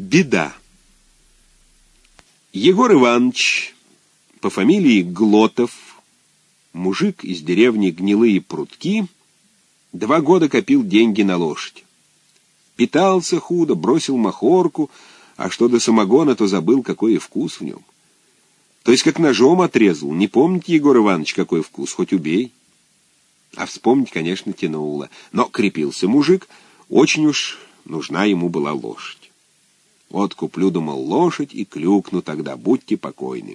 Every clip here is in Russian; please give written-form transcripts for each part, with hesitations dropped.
Беда. Егор Иванович, по фамилии Глотов, мужик из деревни Гнилые Прутки, 2 года копил деньги на лошадь. Питался худо, бросил махорку, а что до самогона, то забыл, какой и вкус в нем. То есть как ножом отрезал. Не помните, Егор Иванович, какой вкус, хоть убей. А вспомнить, конечно, тянуло. Но крепился мужик, очень уж нужна ему была лошадь. Вот куплю, думал, лошадь и клюкну тогда, будьте покойны.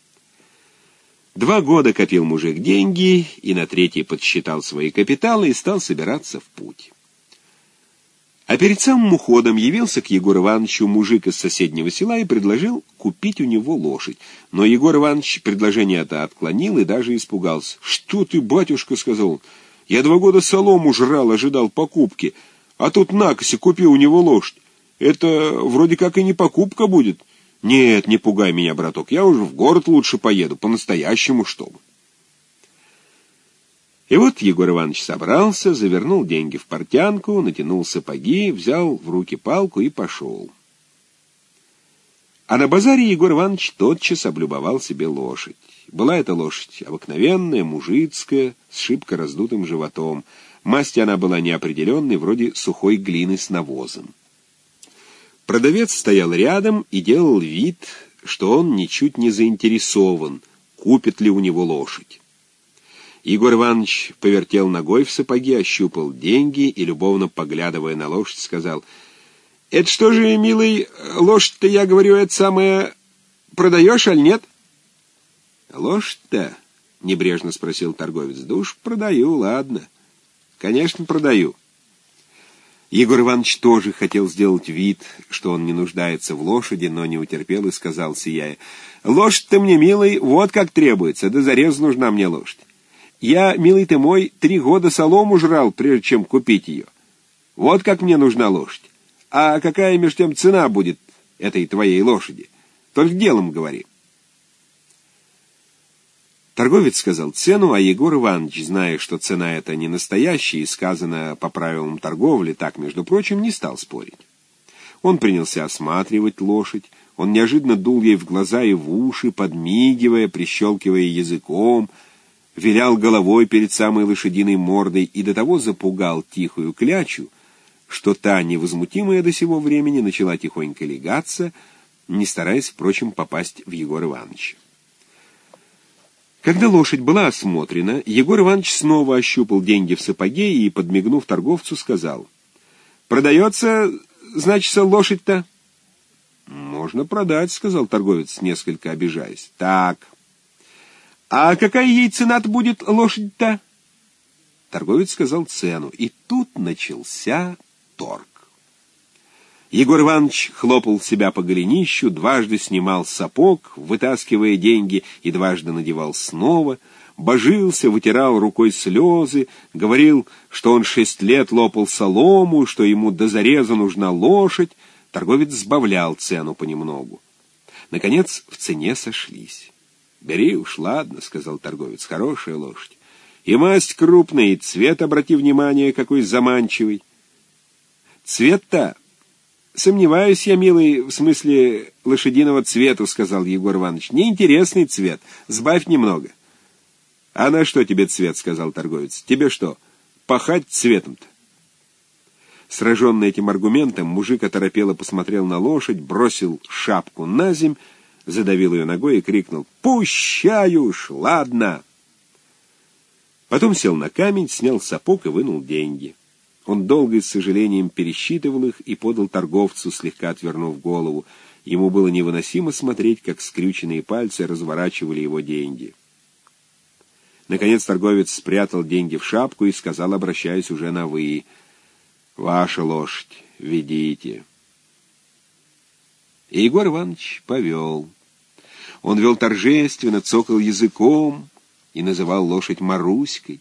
2 года копил мужик деньги, и на 3-й подсчитал свои капиталы и стал собираться в путь. А перед самым уходом явился к Егору Ивановичу мужик из соседнего села и предложил купить у него лошадь. Но Егор Иванович предложение это отклонил и даже испугался. «Что ты, батюшка, — сказал он, — я 2 года солому жрал, ожидал покупки, а тут накоси купи у него лошадь. Это вроде как и не покупка будет. Нет, не пугай меня, браток, я уже в город лучше поеду, по-настоящему, чтобы». И вот Егор Иванович собрался, завернул деньги в портянку, натянул сапоги, взял в руки палку и пошел. А на базаре Егор Иванович тотчас облюбовал себе лошадь. Была эта лошадь обыкновенная, мужицкая, с шибко раздутым животом. Масть она была неопределенной, вроде сухой глины с навозом. Продавец стоял рядом и делал вид, что он ничуть не заинтересован, купит ли у него лошадь. Егор Иванович повертел ногой в сапоге, ощупал деньги и, любовно поглядывая на лошадь, сказал: «Это что же, милый, лошадь-то, я говорю, это самое, продаешь, аль нет?» «Лошадь-то?» — небрежно спросил торговец. «Да уж продаю, ладно. Конечно, продаю». Егор Иванович тоже хотел сделать вид, что он не нуждается в лошади, но не утерпел и сказал, сияя: «Лошадь-то мне, милый, вот как требуется, да зарез нужна мне лошадь. Я, милый ты мой, 3 года солому жрал, прежде чем купить ее. Вот как мне нужна лошадь. А какая между тем цена будет этой твоей лошади? Только делом говори». Торговец сказал цену, а Егор Иванович, зная, что цена эта не настоящая и сказана по правилам торговли, так, между прочим, не стал спорить. Он принялся осматривать лошадь, он неожиданно дул ей в глаза и в уши, подмигивая, прищелкивая языком, вилял головой перед самой лошадиной мордой и до того запугал тихую клячу, что та, невозмутимая до сего времени, начала тихонько лягаться, не стараясь, впрочем, попасть в Егора Ивановича. Когда лошадь была осмотрена, Егор Иванович снова ощупал деньги в сапоге и, подмигнув торговцу, сказал: «Продается, значит, лошадь-то?» «Можно продать», — сказал торговец, несколько обижаясь. «Так. А какая ей цена-то будет, лошадь-то?» Торговец сказал цену, и тут начался торг. Егор Иванович хлопал себя по голенищу, 2 снимал сапог, вытаскивая деньги, и 2 надевал снова, божился, вытирал рукой слезы, говорил, что он 6 лет лопал солому, что ему до зареза нужна лошадь. Торговец сбавлял цену понемногу. Наконец, в цене сошлись. «Бери уж, ладно», — сказал торговец, — «хорошая лошадь. И масть крупная, и цвет, обрати внимание, какой заманчивый». «Цвет-то? Сомневаюсь я, милый, в смысле лошадиного цвета», — сказал Егор Иванович. «Неинтересный цвет. Сбавь немного». «А на что тебе цвет?» — сказал торговец. «Тебе что, пахать цветом-то?» Сраженный этим аргументом, мужик оторопело посмотрел на лошадь, бросил шапку на земь, задавил ее ногой и крикнул: «Пущай уж, ладно!» Потом сел на камень, снял сапог и вынул деньги. Он долго и с сожалением пересчитывал их и подал торговцу, слегка отвернув голову. Ему было невыносимо смотреть, как скрюченные пальцы разворачивали его деньги. Наконец торговец спрятал деньги в шапку и сказал, обращаясь уже на «вы»: «Ваша лошадь, ведите». И Егор Иванович повел. Он вел торжественно, цокал языком и называл лошадь Маруськой.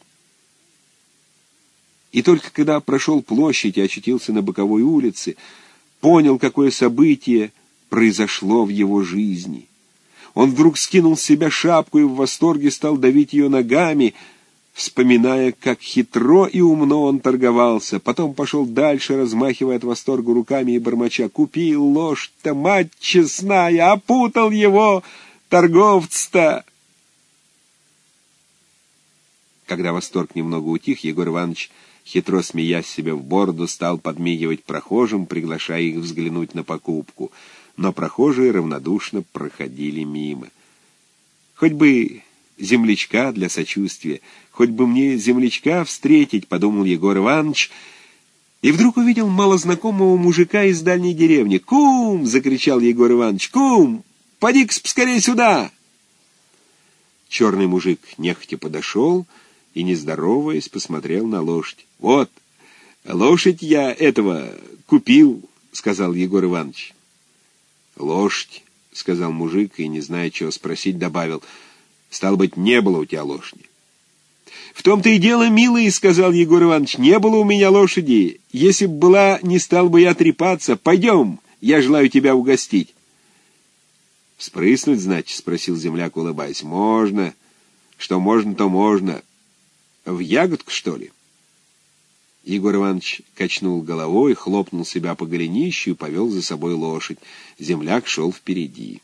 И только когда прошел площадь и очутился на боковой улице, понял, какое событие произошло в его жизни. Он вдруг скинул с себя шапку и в восторге стал давить ее ногами, вспоминая, как хитро и умно он торговался. Потом пошел дальше, размахивая от восторга руками и бормоча: «Купил лошадь-то, мать честная, опутал его торговец-то!» Когда восторг немного утих, Егор Иванович, хитро смеясь себе в бороду, стал подмигивать прохожим, приглашая их взглянуть на покупку. Но прохожие равнодушно проходили мимо. «Хоть бы землячка для сочувствия, хоть бы мне землячка встретить», — подумал Егор Иванович, и вдруг увидел малознакомого мужика из дальней деревни. «Кум!» — закричал Егор Иванович. «Кум! Поди-ка скорее сюда!» Черный мужик нехотя подошел и, не здороваясь, посмотрел на лошадь. «Вот, лошадь я этого купил», — сказал Егор Иванович. «Лошадь», — сказал мужик, и, не зная, чего спросить, добавил: «Стало быть, не было у тебя лошади». «В том-то и дело, милый», — сказал Егор Иванович, — «не было у меня лошади. Если б была, не стал бы я трепаться. Пойдем, я желаю тебя угостить». «Спрыснуть, значит?» — спросил земляк, улыбаясь. «Можно. Что можно, то можно. В ягодку, что ли?» Егор Иванович качнул головой, хлопнул себя по голенищу и повел за собой лошадь. Земляк шел впереди.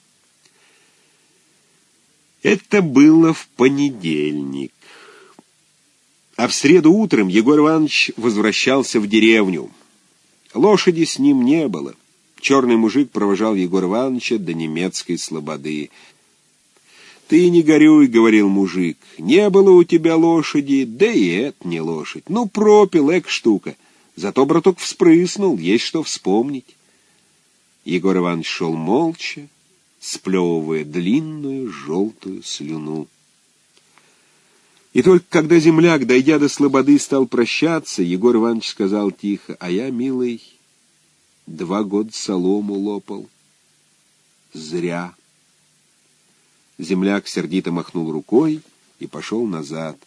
Это было в понедельник. А в среду утром Егор Иванович возвращался в деревню. Лошади с ним не было. Черный мужик провожал Егора Ивановича до немецкой слободы. «Ты не горюй», — говорил мужик, — «не было у тебя лошади, да и это не лошадь. Ну, пропил, эк штука. Зато браток вспрыснул, есть что вспомнить». Егор Иванович шел молча, сплевывая длинную желтую слюну. И только когда земляк, дойдя до слободы, стал прощаться, Егор Иванович сказал тихо: «А я, милый, 2 года солому лопал. Зря». Земляк сердито махнул рукой и пошел назад.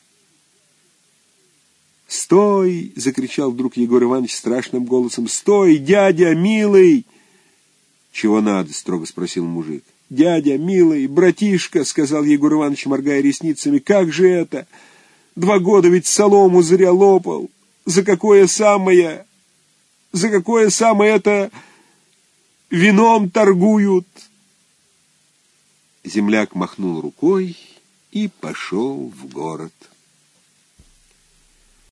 «Стой!» — закричал вдруг Егор Иванович страшным голосом. «Стой, дядя, милый!» «Чего надо?» — строго спросил мужик. «Дядя, милый, братишка!» — сказал Егор Иванович, моргая ресницами. «Как же это? 2 года ведь солому зря лопал! За какое самое это вином торгуют!» Земляк махнул рукой и пошел в город.